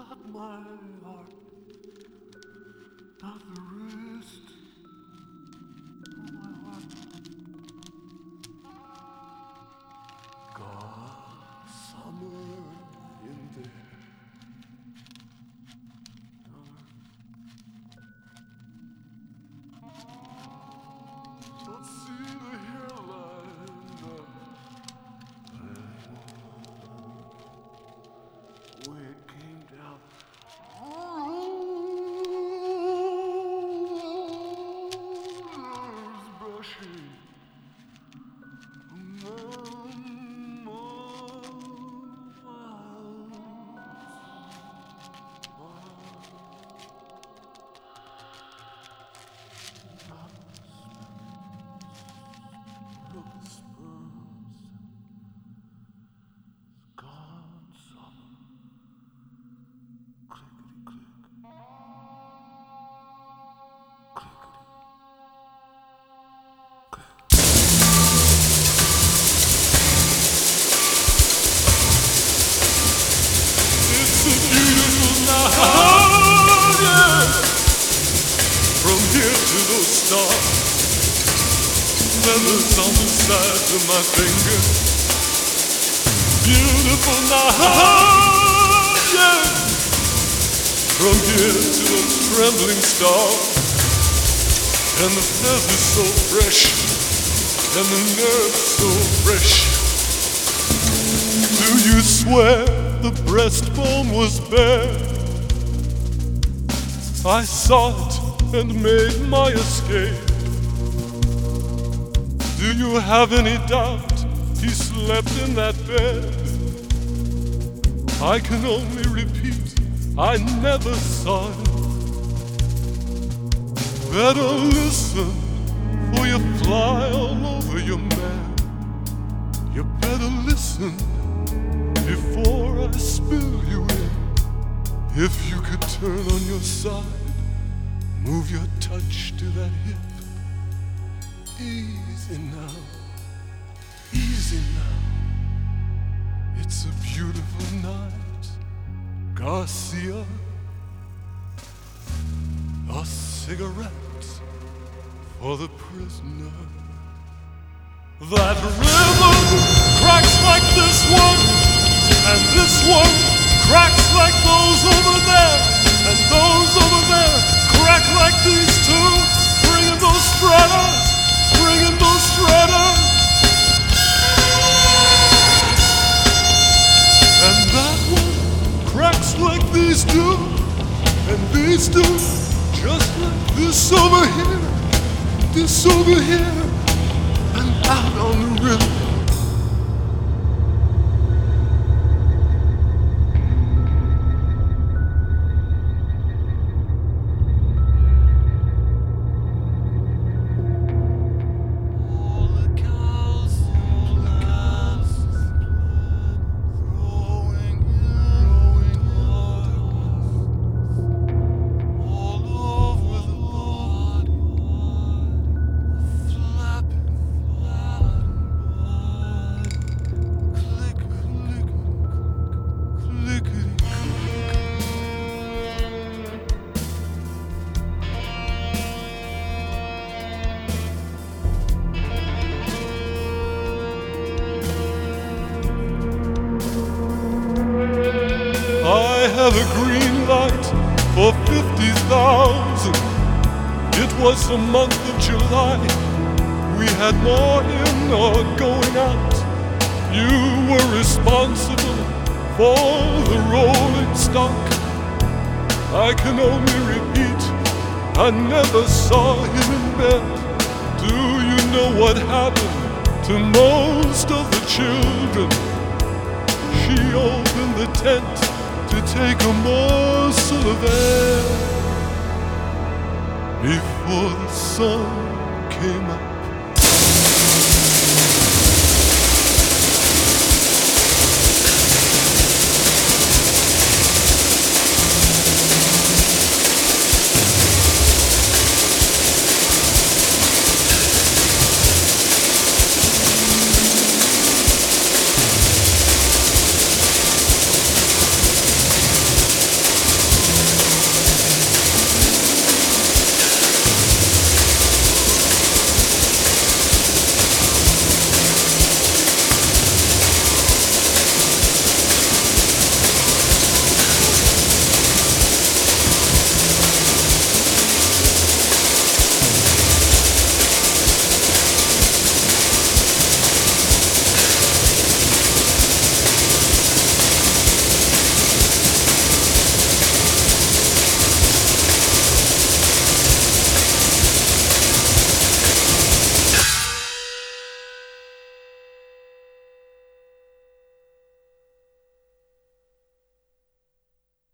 not my heart, not the wrist of my heart. Got summer in there. Don't see the hairline. Where it came down. Rollers brushing. From here to those stars, feathers on the sides of my fingers. Beautiful night, yeah. From here to those trembling stars, and the feathers so fresh, and the nerves so fresh. Do you swear the breastbone was bare? I saw it and made my escape. Do you have any doubt he slept in that bed? I can only repeat, I never saw him. Better listen, or you fly all over your man. You better listen before I spill you in. If you could turn on your side, move your touch to that hip. Easy now, easy now. It's a beautiful night, Garcia. A cigarette for the prisoner. That rhythm cracks like this one, and this one cracks like those over there, and those over there crack like these two. Bringing those stratas, bringing those stratas. And that one cracks like these two, and these two just like this over here, this over here, and out on the river. I have a green light for 50,000. It was the month of July. We had more in or going out. You were responsible for the rolling stock. I can only repeat, I never saw him in bed. Do you know what happened to most of the children? She opened the tent to take a morsel of air before the sun came up.